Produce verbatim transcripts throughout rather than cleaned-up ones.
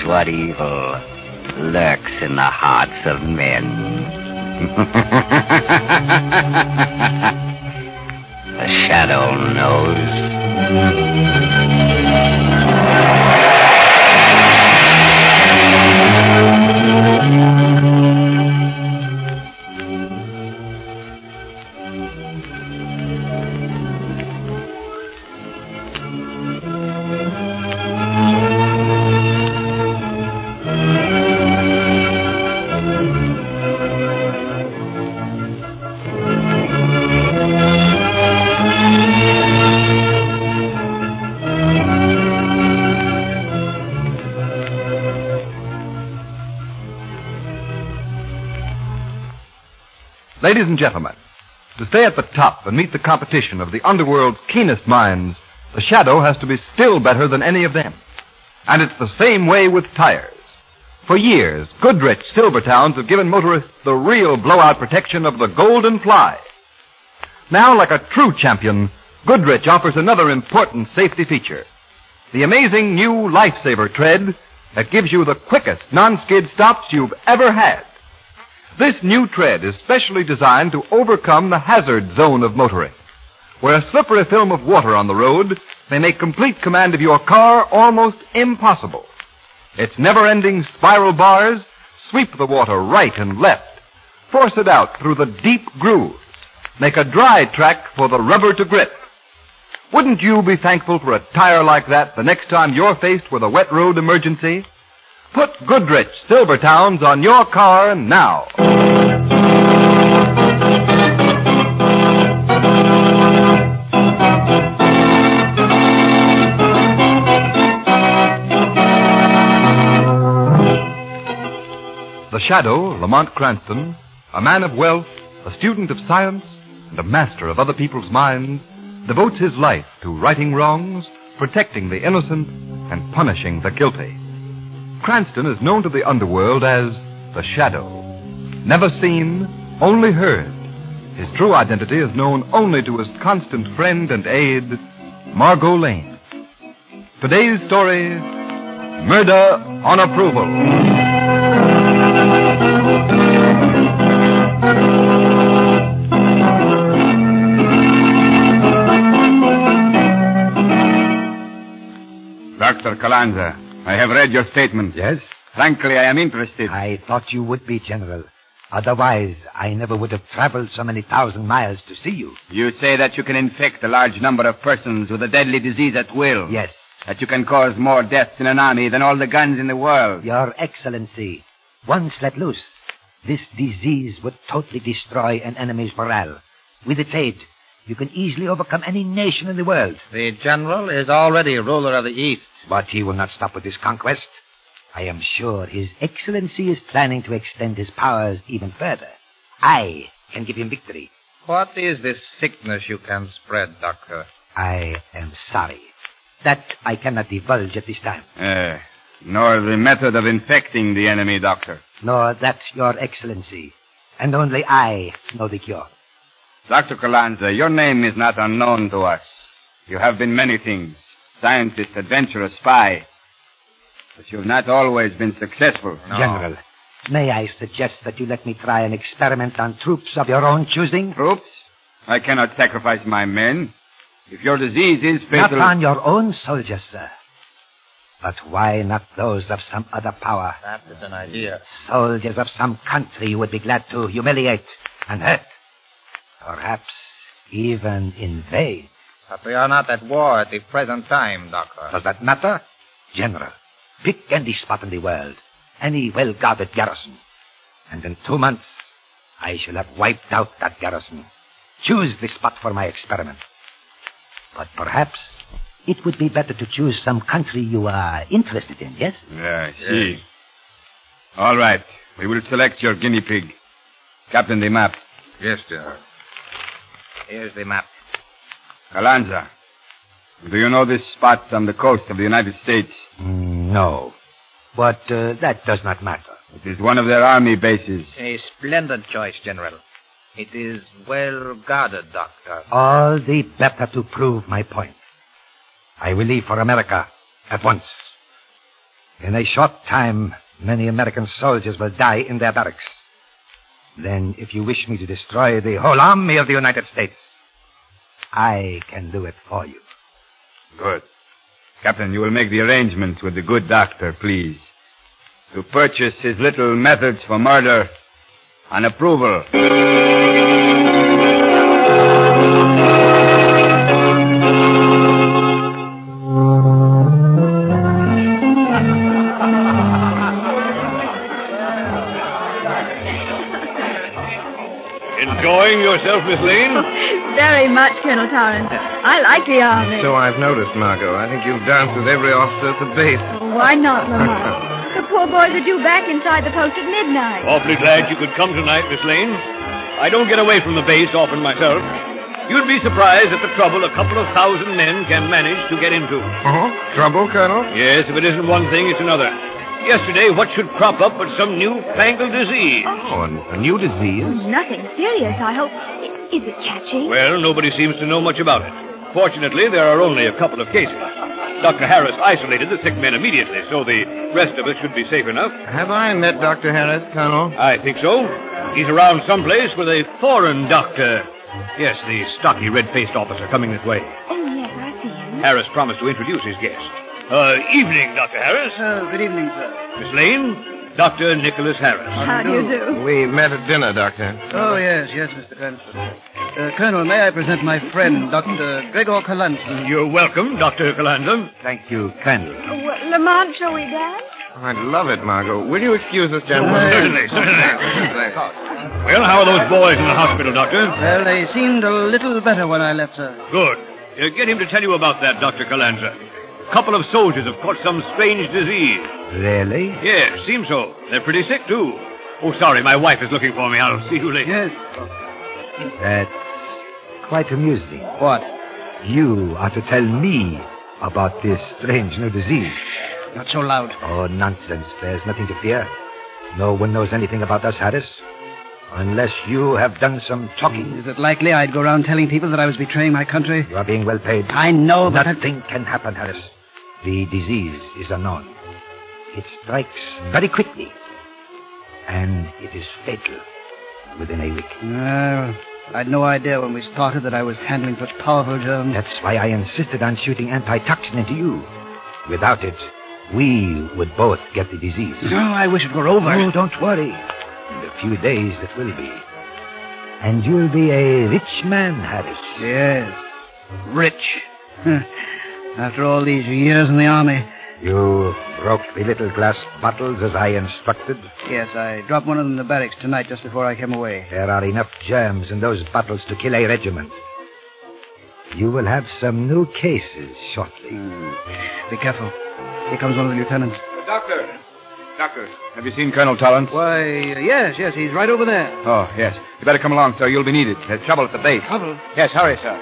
knows what evil lurks in the hearts of men. The Shadow knows. Ladies and gentlemen, to stay at the top and meet the competition of the underworld's keenest minds, the Shadow has to be still better than any of them. And it's the same way with tires. For years, Goodrich Silvertowns have given motorists the real blowout protection of the Golden Fly. Now, like a true champion, Goodrich offers another important safety feature. The amazing new Lifesaver tread that gives you the quickest non-skid stops you've ever had. This new tread is specially designed to overcome the hazard zone of motoring, where a slippery film of water on the road may make complete command of your car almost impossible. Its never-ending spiral bars sweep the water right and left, force it out through the deep grooves, make a dry track for the rubber to grip. Wouldn't you be thankful for a tire like that the next time you're faced with a wet road emergency? Put Goodrich Silvertowns on your car now. The Shadow, Lamont Cranston, a man of wealth, a student of science, and a master of other people's minds, devotes his life to righting wrongs, protecting the innocent, and punishing the guilty. Cranston is known to the underworld as the Shadow. Never seen, only heard. His true identity is known only to his constant friend and aide, Margot Lane. Today's story, Murder on Approval. Doctor Calanza, I have read your statement. Yes? Frankly, I am interested. I thought you would be, General. Otherwise, I never would have traveled so many thousand miles to see you. You say that you can infect a large number of persons with a deadly disease at will. Yes. That you can cause more deaths in an army than all the guns in the world. Your Excellency, once let loose, this disease would totally destroy an enemy's morale. With its aid, you can easily overcome any nation in the world. The General is already ruler of the East. But he will not stop with this conquest. I am sure His Excellency is planning to extend his powers even further. I can give him victory. What is this sickness you can spread, Doctor? I am sorry. That I cannot divulge at this time. Uh, nor the method of infecting the enemy, Doctor. Nor that, Your Excellency. And only I know the cure. Doctor Calanza, your name is not unknown to us. You have been many things. Scientist, adventurer, spy. But you've not always been successful. No. General, may I suggest that you let me try an experiment on troops of your own choosing? Troops? I cannot sacrifice my men. If your disease is fatal... Not on your own soldiers, sir. But why not those of some other power? That is an idea. Soldiers of some country you would be glad to humiliate and hurt. Perhaps even invade. But we are not at war at the present time, Doctor. Does that matter? General, pick any spot in the world, any well-guarded garrison, and in two months, I shall have wiped out that garrison. Choose the spot for my experiment. But perhaps it would be better to choose some country you are interested in, yes? Yeah, I see. Yes. All right. We will select your guinea pig. Captain, the map. Yes, General. Here's the map. Calanza, do you know this spot on the coast of the United States? Mm, no. But uh, that does not matter. It is one of their army bases. A splendid choice, General. It is well guarded, Doctor. All the better to prove my point. I will leave for America at once. In a short time, many American soldiers will die in their barracks. Then, if you wish me to destroy the whole army of the United States, I can do it for you. Good. Captain, you will make the arrangements with the good doctor, please, to purchase his little methods for murder on approval. Enjoying yourself, Miss Lane? Very much, Colonel Torrance. I like the army. So I've noticed, Margot. I think you've danced with every officer at the base. Oh, why not, Lamont? The poor boys are due back inside the post at midnight. Awfully glad you could come tonight, Miss Lane. I don't get away from the base often myself. You'd be surprised at the trouble a couple of thousand men can manage to get into. Uh-huh. Trouble, Colonel? Yes, if it isn't one thing, it's another. Yesterday, what should crop up but some new-fangled disease? Oh, a new disease? Nothing serious, I hope. Is it catching? Well, nobody seems to know much about it. Fortunately, there are only a couple of cases. Doctor Harris isolated the sick men immediately, so the rest of us should be safe enough. Have I met Doctor Harris, Colonel? I think so. He's around someplace with a foreign doctor. Yes, the stocky, red-faced officer coming this way. Oh, yes, I see him. Harris promised to introduce his guest. Uh, evening, Doctor Harris. Uh, good evening, sir. Miss Lane, Doctor Nicholas Harris. How do you do? We met at dinner, Doctor. Oh, yes, yes, Mister Cranston. Uh, Colonel, may I present my friend, Doctor Gregor Calanza? You're welcome, Doctor Calanza. Thank you kindly. Oh, well, Lamont, shall we dance? I'd love it, Margot. Will you excuse us, gentlemen? Certainly, certainly. Well, how are those boys in the hospital, Doctor? Well, they seemed a little better when I left, sir. Good. Uh, get him to tell you about that, Doctor Calanza. A couple of soldiers have caught some strange disease. Really? Yes, seems so. They're pretty sick, too. Oh, sorry, my wife is looking for me. I'll see you later. Yes. That's quite amusing. What? You are to tell me about this strange new disease. Not so loud. Oh, nonsense. There's nothing to fear. No one knows anything about us, Harris. Unless you have done some talking. Is it likely I'd go around telling people that I was betraying my country? You are being well paid. I know, but... Nothing can happen, Harris. The disease is unknown. It strikes very quickly. And it is fatal within a week. Uh, I'd no idea when we started that I was handling such powerful germs. That's why I insisted on shooting antitoxin into you. Without it, we would both get the disease. No, I wish it were over. Oh, don't worry. In a few days it will be. And you'll be a rich man, Harris. Yes. Rich. After all these years in the army. You broke the little glass bottles as I instructed? Yes, I dropped one of them in the barracks tonight just before I came away. There are enough germs in those bottles to kill a regiment. You will have some new cases shortly. Mm. Be careful. Here comes one of the lieutenants. Uh, doctor. Doctor, have you seen Colonel Torrance? Why, uh, yes, yes, he's right over there. Oh, yes. You better come along, sir. You'll be needed. There's trouble at the base. Trouble? Yes, hurry, sir.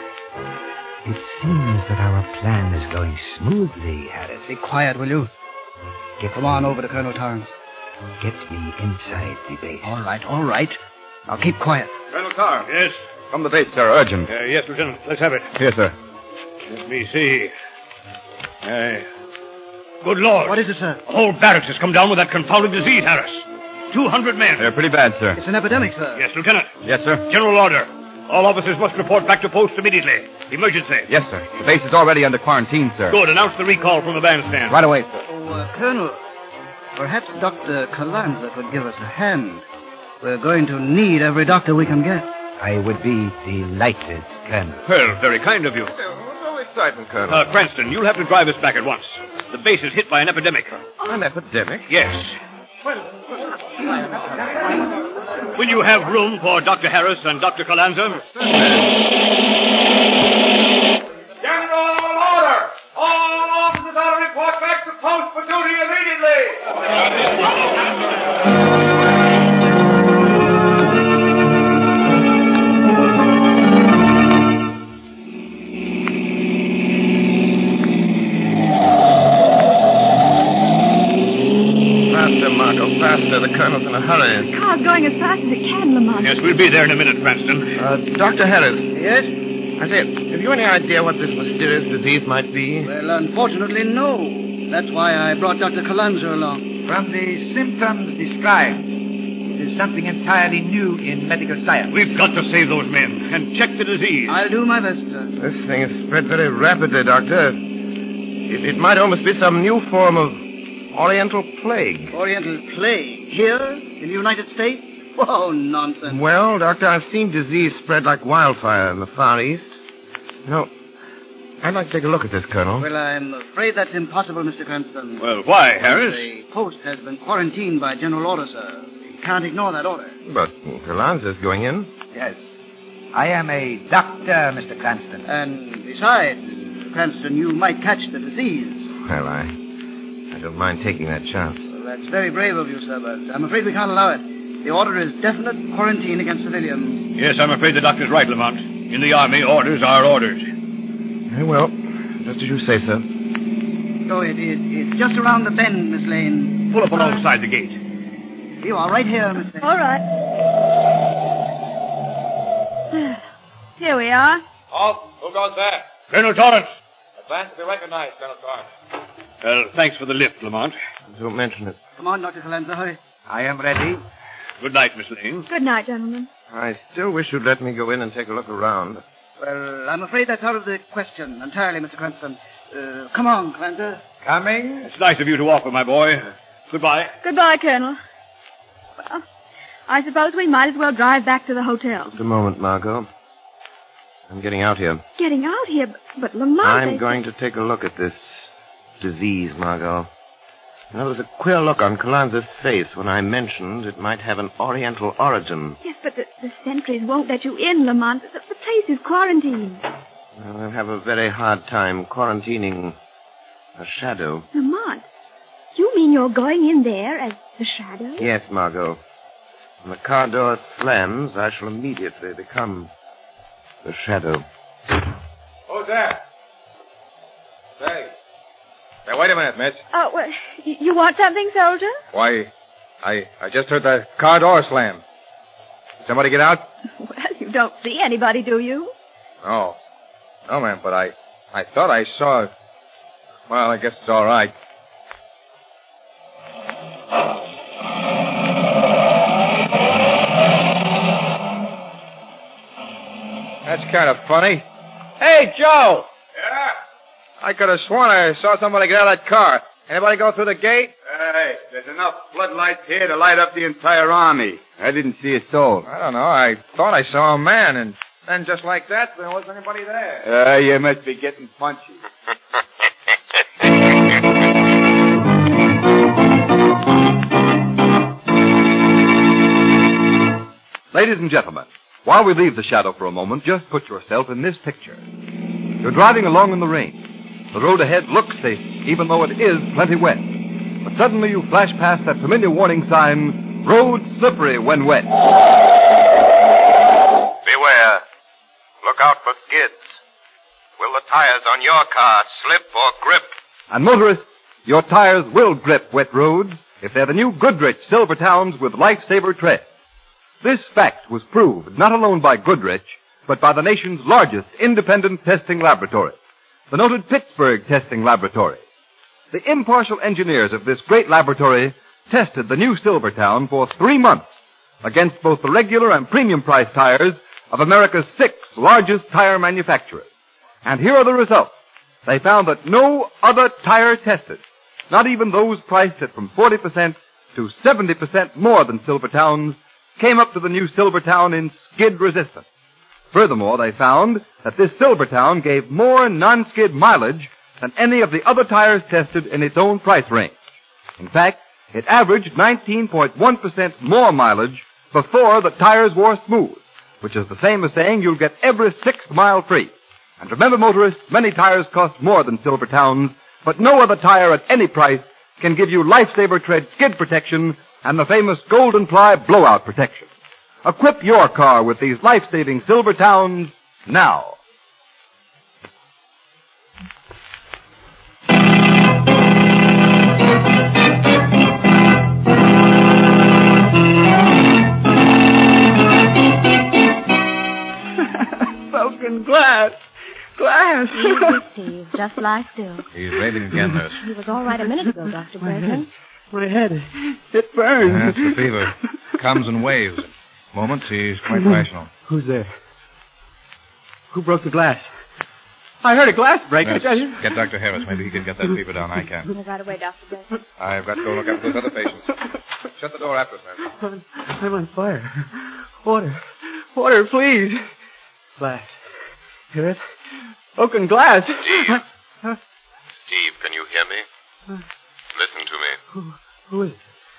It seems that our plan is going smoothly, Harris. Be quiet, will you? Get Come on over to Colonel Torrance. Get me inside the base. All right, all right. Now keep quiet. Colonel Torrance. Yes? From the base, sir. Urgent. Uh, yes, Lieutenant. Let's have it. Here, sir. Let me see. Uh, good Lord. What is it, sir? The whole barracks has come down with that confounded disease, Harris. Two hundred men. They're pretty bad, sir. It's an epidemic, sir. Yes, Lieutenant. Yes, sir. General order. All officers must report back to post immediately. Emergency. Yes, sir. The base is already under quarantine, sir. Good. Announce the recall from the bandstand. Right away, sir. Oh, uh, Colonel, perhaps Doctor Calanza could give us a hand. We're going to need every doctor we can get. I would be delighted, Colonel. Well, very kind of you. No excitement, Colonel. Uh, Cranston, you'll have to drive us back at once. The base is hit by an epidemic. An epidemic? Yes. Will you have room for Doctor Harris and Doctor Calanza? General order! All officers are to report back to post for duty immediately! Faster, Margot, faster. The Colonel's in a hurry. The car's going as fast as it can, Lamont. Yes, we'll be there in a minute, Cranston. Uh, Doctor Harris. Yes? I say, have you any idea what this mysterious disease might be? Well, unfortunately, no. That's why I brought Doctor Calanzo along. From the symptoms described, it is something entirely new in medical science. We've got to save those men and check the disease. I'll do my best, sir. This thing has spread very rapidly, Doctor. It, it might almost be some new form of Oriental plague. Oriental plague? Here? In the United States? Oh, nonsense. Well, Doctor, I've seen disease spread like wildfire in the Far East. You know, I'd like to take a look at this, Colonel. Well, I'm afraid that's impossible, Mister Cranston. Well, why, Harris? The post has been quarantined by general order, sir. You can't ignore that order. But Calanzo's going in. Yes. I am a doctor, Mister Cranston. And besides, Mister Cranston, you might catch the disease. Well, I, I don't mind taking that chance. Well, that's very brave of you, sir, but I'm afraid we can't allow it. The order is definite quarantine against civilians. Yes, I'm afraid the doctor's right, Lamont. In the Army, orders are orders. Very well. Just as you say, sir. So it is it's just around the bend, Miss Lane. Pull up alongside the gate. You are right here, Miss Lane. All right. Here we are. Halt. Who goes there? Colonel Torrance. Advance to be recognized, Colonel Torrance. Well, thanks for the lift, Lamont. Don't mention it. Come on, Doctor Calanzo, hurry. I am ready. Good night, Miss Lane. Good night, gentlemen. I still wish you'd let me go in and take a look around. Well, I'm afraid that's out of the question entirely, Mister Cranston. Uh, come on, Calanzo. Coming? It's nice of you to offer, my boy. Goodbye. Goodbye, Colonel. Well, I suppose we might as well drive back to the hotel. Just a moment, Margot. I'm getting out here. Getting out here, but, but Lamont... I'm they- going to take a look at this disease, Margot. You know, there was a queer look on Calanzo's face when I mentioned it might have an Oriental origin. Yes, but the, the sentries won't let you in, Lamont. The, the place is quarantined. Well, I'll have a very hard time quarantining a shadow. Lamont, you mean you're going in there as the shadow? Yes, Margot. When the car door slams, I shall immediately become the shadow. Who's there? Say. Now, wait a minute, Mitch. Oh, well, y- you want something, soldier? Why, I I just heard the car door slam. Somebody get out? Well, you don't see anybody, do you? No. No, ma'am, but I, I thought I saw... Well, I guess it's all right. That's kind of funny. Hey, Joe! Yeah? I could have sworn I saw somebody get out of that car. Anybody go through the gate? Hey, there's enough floodlights here to light up the entire army. I didn't see a soul. I don't know. I thought I saw a man, and then just like that, there wasn't anybody there. Uh, you must be getting punchy. Ladies and gentlemen, while we leave the shadow for a moment, just put yourself in this picture. You're driving along in the rain. The road ahead looks safe, even though it is plenty wet. But suddenly you flash past that familiar warning sign, road slippery when wet. Beware. Look out for skids. Will the tires on your car slip or grip? And motorists, your tires will grip wet roads if they're the new Goodrich Silvertowns with Lifesaver tread. This fact was proved not alone by Goodrich, but by the nation's largest independent testing laboratory, the noted Pittsburgh Testing Laboratory. The impartial engineers of this great laboratory tested the new Silvertown for three months against both the regular and premium price tires of America's six largest tire manufacturers. And here are the results. They found that no other tire tested, not even those priced at from forty percent to seventy percent more than Silvertown's, came up to the new Silvertown in skid resistance. Furthermore, they found that this Silvertown gave more non-skid mileage than any of the other tires tested in its own price range. In fact, it averaged nineteen point one percent more mileage before the tires wore smooth, which is the same as saying you'll get every sixth mile free. And remember, motorists, many tires cost more than Silvertown's, but no other tire at any price can give you Lifesaver tread skid protection and the famous Golden Ply blowout protection. Equip your car with these life-saving Silvertowns now. Broken glass. Glass. Easy, Steve. Just lie still. He's raving again, nurse. He was all right a minute ago, Doctor Bregman. My head. It burns. That's the fever. Comes in waves. Moments, he's quite rational. Who's there? Who broke the glass? I heard a glass break. Nurse, I tell you. get Doctor Harris. Maybe he can get that fever down. I can. Move right away, Doctor Bregman. I've got to go look after those other patients. Shut the door after us, nurse. I'm, I'm on fire. Water. Water, please. Glass. Hear it? Broken glass. Steve. Steve, can you hear me? Listen to me. Who, who is it?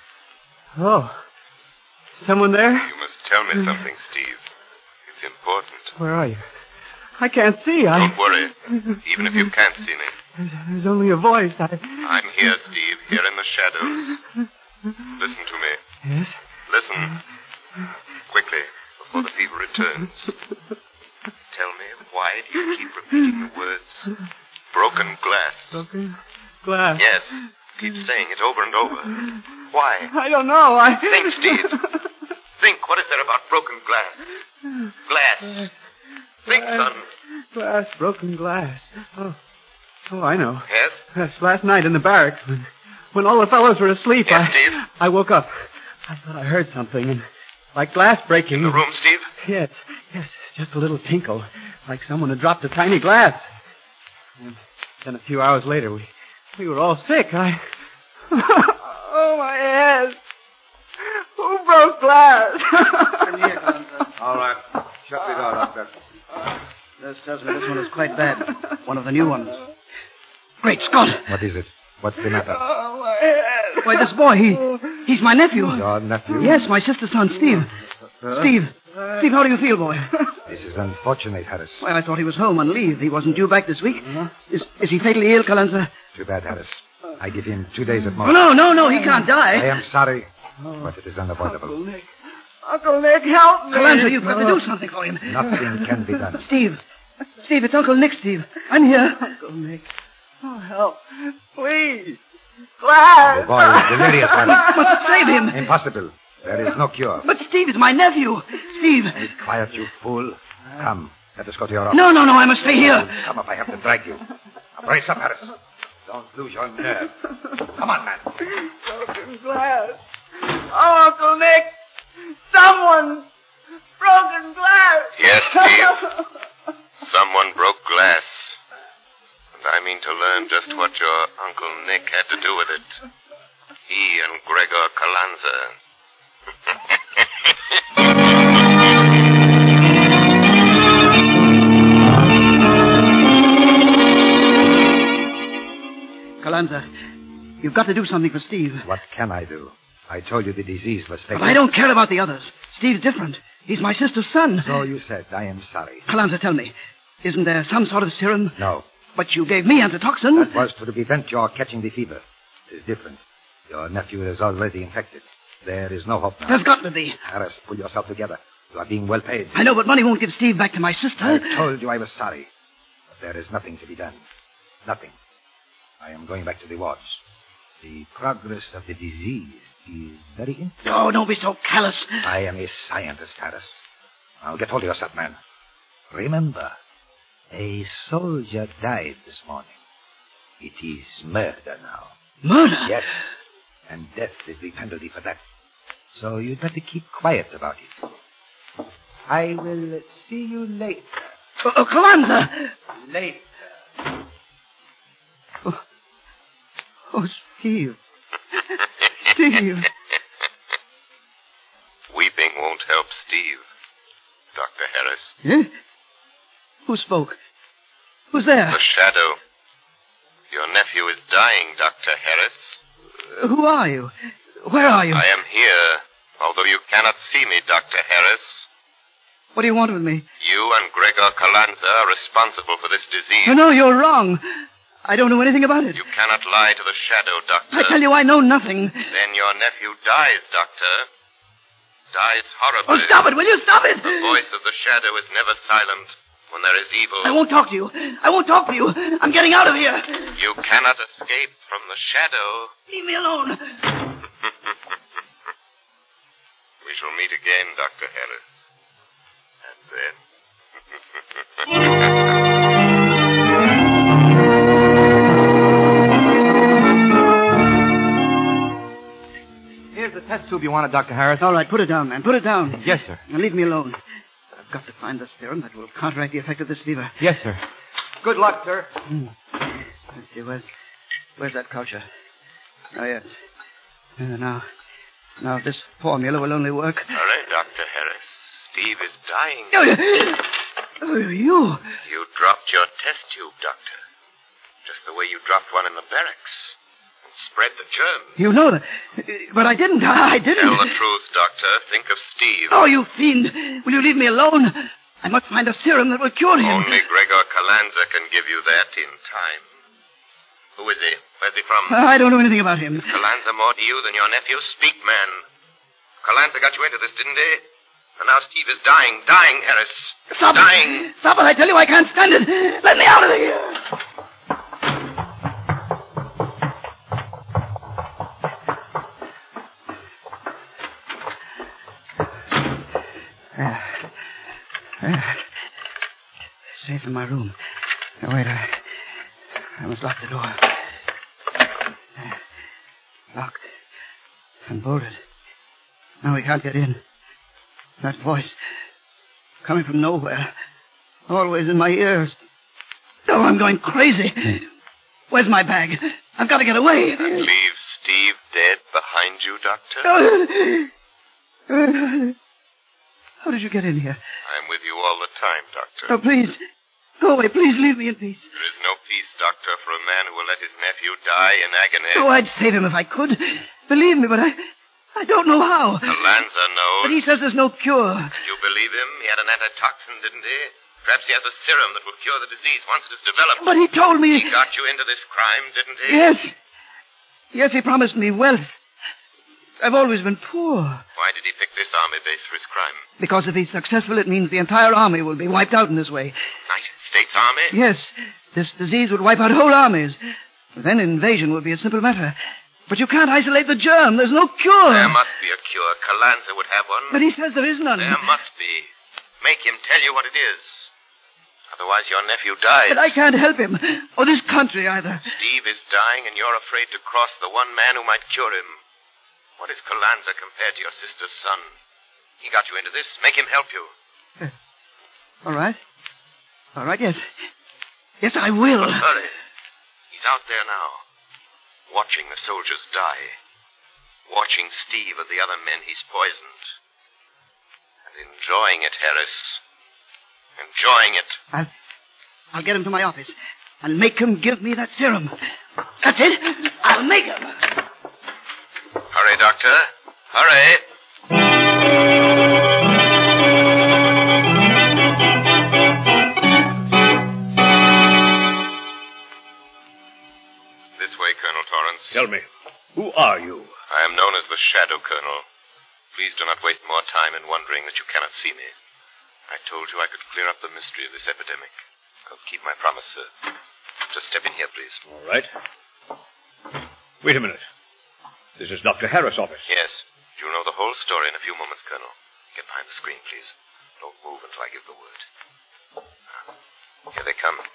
Oh. Someone there? You must tell me something, Steve. It's important. Where are you? I can't see. I... Don't worry. Even if you can't see me. There's, there's only a voice. I... I'm here, Steve, here in the shadows. Listen to me. Yes? Listen. Quickly, before the fever returns. Tell me, why do you keep repeating the words broken glass? Broken glass? Yes. Keep saying it over and over. Why? I don't know. I... Think, Steve. Think, what is there about broken glass? Glass. Think, son. Glass, broken glass. Oh, oh, I know. Yes? Yes, last night in the barracks, when, when all the fellows were asleep, Yes, I, Steve? I woke up. I thought I heard something, and like glass breaking. In the room, Steve? Yes, yes, just a little tinkle, like someone had dropped a tiny glass. And then a few hours later, we, we were all sick. I... oh, my head. Who broke glass? All right. Shut the door, Doctor. Nurse tells me this one is quite bad. One of the new ones. Great Scott! What is it? What's the matter? Oh, my head. Why, this boy, he, he's my nephew. Your nephew? Yes, my sister's son, Steve. Steve. Steve, how do you feel, boy? This is unfortunate, Harris. Well, I thought he was home on leave. He wasn't due back this week. Is, is he fatally ill, Calanza? Too bad, Harris. I give him two days at Oh, most. no, no, no, he can't die. I am sorry, but it is unavoidable. Uncle Nick. Uncle Nick, help me. Calanza, you've got to do something for him. Nothing can be done. Steve. Steve, it's Uncle Nick, Steve. I'm here. Uncle Nick. Oh, help. Please. Glass. The boy is delirious, Harris. Must save him. Impossible. There is no cure. But Steve is my nephew. Steve. Be quiet, you fool. Come, let us go to your office. No, no, no, I must stay here. Come if I have to drag you. Now, brace up, Harris. Don't lose your nerve. Come on, man. Broken glass. Oh, Uncle Nick. Someone. Broken glass. Yes, Steve. Someone broke glass. And I mean to learn just what your Uncle Nick had to do with it. He and Gregor Calanza. Calanza, you've got to do something for Steve. What can I do? I told you the disease was fatal. But I don't care about the others. Steve's different. He's my sister's son. So you said. I am sorry. Calanza, tell me, isn't there some sort of serum? No. But you gave me antitoxin. That was to prevent your catching the fever. It is different. Your nephew is already infected. There is no hope now. There's got to be. Harris, pull yourself together. You are being well paid. I know, but money won't give Steve back to my sister. I told you I was sorry. But there is nothing to be done. Nothing. I am going back to the wards. The progress of the disease is very interesting. Oh, don't be so callous. I am a scientist, Harris. Now get hold of yourself, man. Remember, a soldier died this morning. It is murder now. Murder? Yes. And death is the penalty for that. So you'd better keep quiet about it. I will see you later. Oh, oh Calanza! Later. Oh, oh Steve. Steve. Weeping won't help Steve, Doctor Harris. Eh? Who spoke? Who's there? The shadow. Your nephew is dying, Doctor Harris. Uh, who are you? Where are you? I am here, although you cannot see me, Doctor Harris. What do you want with me? You and Gregor Calanza are responsible for this disease. Oh, no, you're wrong. I don't know anything about it. You cannot lie to the shadow, Doctor. I tell you, I know nothing. Then your nephew dies, Doctor. Dies horribly. Oh, stop it, will you? Stop it! The voice of the shadow is never silent when there is evil. I won't talk to you. I won't talk to you. I'm getting out of here. You cannot escape from the shadow. Leave me alone. We shall meet again, Doctor Harris. And then... you wanted, Doctor Harris. All right, put it down, man. Put it down. Yes, sir. Now leave me alone. I've got to find the serum that will counteract the effect of this fever. Yes, sir. Good luck, sir. Hmm. Let's see, where's, where's that culture? Oh, yes. Uh, now, now if this formula will only work. All right, Doctor Harris. Steve is dying. Oh, oh, you. You dropped your test tube, Doctor. Just the way you dropped one in the barracks. And spread the germs. You know that. But I didn't. I didn't. Tell the truth, Doctor. Think of Steve. Oh, you fiend. Will you leave me alone? I must find a serum that will cure him. Only Gregor Calanza can give you that in time. Who is he? Where's he from? Uh, I don't know anything about him. Is Calanza more to you than your nephew? Speak, man. Calanza got you into this, didn't he? And now Steve is dying. Dying, Harris. Stop dying. it. Stop it. I tell you, I can't stand it. Let me out of here. Uh, uh, safe in my room. Now, wait, I, I must lock the door. Uh, locked and bolted. Now we can't get in. That voice, coming from nowhere, always in my ears. Oh, I'm going crazy. Where's my bag? I've got to get away. And leave Steve dead behind you, Doctor? Uh, how did you get in here? I'm with you all the time, Doctor. Oh, please. Go away. Please leave me in peace. There is no peace, Doctor, for a man who will let his nephew die in agony. Oh, I'd save him if I could. Believe me, but I... I don't know how. Calanza knows. But he says there's no cure. Did you believe him? He had an antitoxin, didn't he? Perhaps he has a serum that will cure the disease once it is developed. But he told me... He got you into this crime, didn't he? Yes. Yes, he promised me wealth. I've always been poor. Why did he pick this army base for his crime? Because if he's successful, it means the entire army will be wiped out in this way. United States Army? Yes. This disease would wipe out whole armies. Then invasion would be a simple matter. But you can't isolate the germ. There's no cure. There must be a cure. Calanza would have one. But he says there is none. There must be. Make him tell you what it is. Otherwise your nephew dies. But I can't help him. Or this country either. Steve is dying and you're afraid to cross the one man who might cure him. What is Calanza compared to your sister's son? He got you into this. Make him help you. Uh, all right. All right, yes. Yes, I will. Hurry. He's out there now. Watching the soldiers die. Watching Steve and the other men he's poisoned. And enjoying it, Harris. Enjoying it. I'll, I'll get him to my office and make him give me that serum. That's it. I'll make him. Hurry, Doctor. Hurry. Colonel Torrance. Tell me, who are you? I am known as the Shadow, Colonel. Please do not waste more time in wondering that you cannot see me. I told you I could clear up the mystery of this epidemic. I'll keep my promise, sir. Just step in here, please. All right. Wait a minute. This is Doctor Harris' office. Yes. You'll know the whole story in a few moments, Colonel. Get behind the screen, please. Don't move until I give the word. Here they come.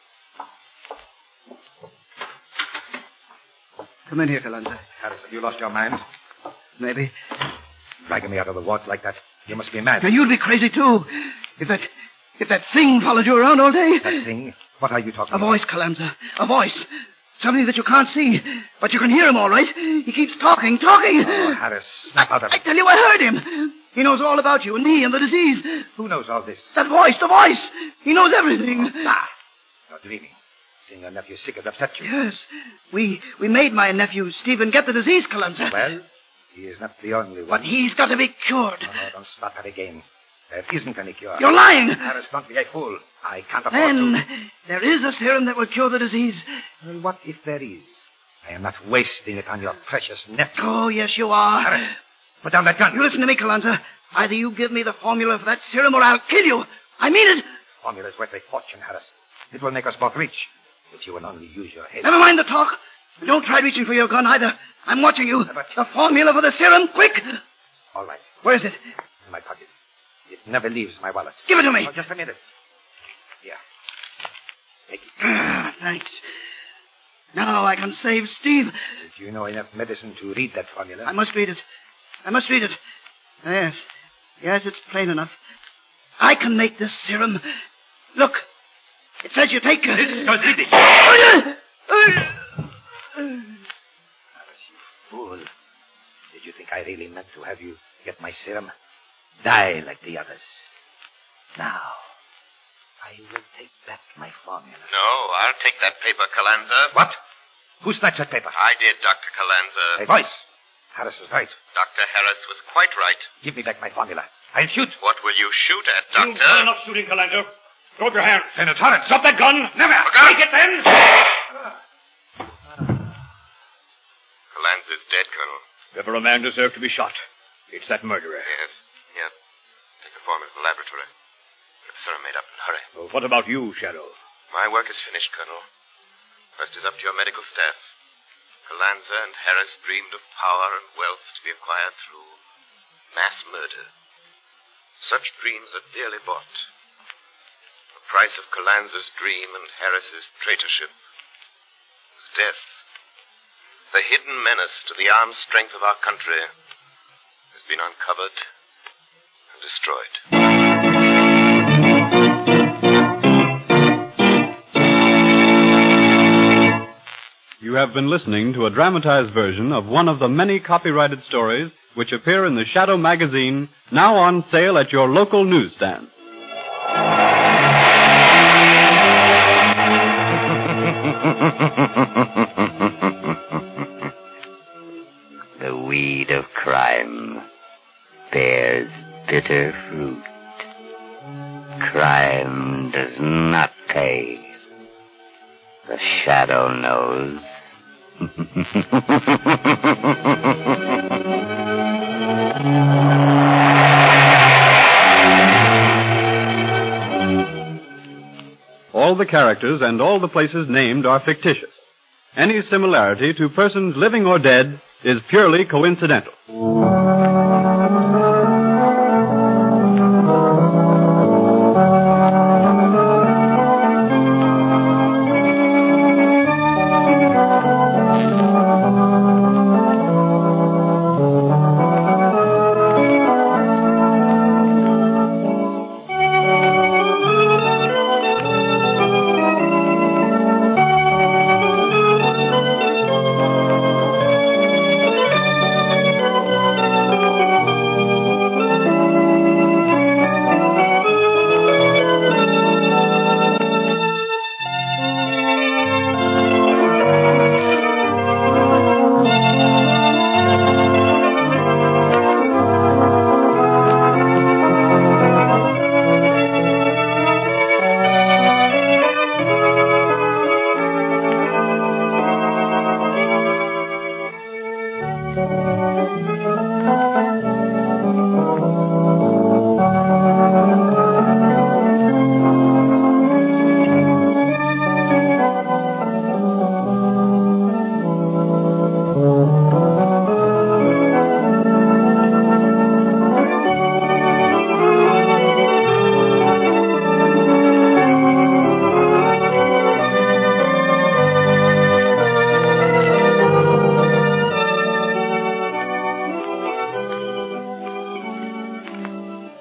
Come in here, Calanza. Harris, have you lost your mind? Maybe. Dragging me out of the woods like that. You must be mad. Now, you'd be crazy, too. If that... If that thing followed you around all day... That thing? What are you talking a about? A voice, Calanza. A voice. Something that you can't see. But you can hear him all right. He keeps talking, talking. Oh, Harris, snap out of it. I tell you, I heard him. He knows all about you and me and the disease. Who knows all this? That voice, the voice. He knows everything. Ah, you're dreaming. Seeing your nephew sick has upset you. Yes. We we made my nephew Stephen get the disease, Calanza. Well, he is not the only one. But he's got to be cured. No, no, don't start that again. There isn't any cure. You're lying. Harris, don't be a fool. I can't afford then, to. Then there is a serum that will cure the disease. Well, what if there is? I am not wasting it on your precious nephew. Oh, yes, you are. Harris, put down that gun. You listen to me, Calanza. Either you give me the formula for that serum or I'll kill you. I mean it. The formula is worth a fortune, Harris. It will make us both rich. If you will only use your head. Never mind the talk. Don't try reaching for your gun either. I'm watching you. But... The formula for the serum, quick! All right. Where is it? In my pocket. It never leaves my wallet. Give it to me. Oh, just a minute. Here. Take it. Ah, thanks. Now I can save Steve. Do you know enough medicine to read that formula? I must read it. I must read it. Yes. Yes, it's plain enough. I can make this serum. Look. It says you take... This does it. Fool. Did you think I really meant to have you get my serum? Die like the others. Now, I will take back my formula. No, I'll take that paper, Calanza. What? Who snatched that paper? I did, Doctor Calanza. Hey, voice. Harris was right. Doctor Harris was quite right. Give me back my formula. I'll shoot. What will you shoot at, Doctor? You've done enough shooting, Calanza. Throw up your hands. Senator Torrance. Drop that gun. Never. Take it then. Calanza's dead, Colonel. If ever a man deserved to be shot, it's that murderer. Yes. Yes. Take the formula to the laboratory. Get the serum made up and hurry. Well, what about you, Shadow? My work is finished, Colonel. Rest is up to your medical staff. Calanza and Harris dreamed of power and wealth to be acquired through mass murder. Such dreams are dearly bought. The price of Calanza's dream and Harris's traitorship was death. The hidden menace to the armed strength of our country has been uncovered and destroyed. You have been listening to a dramatized version of one of the many copyrighted stories which appear in the Shadow magazine, now on sale at your local newsstand. The weed of crime bears bitter fruit. Crime does not pay. The Shadow knows. All the characters and all the places named are fictitious. Any similarity to persons living or dead is purely coincidental.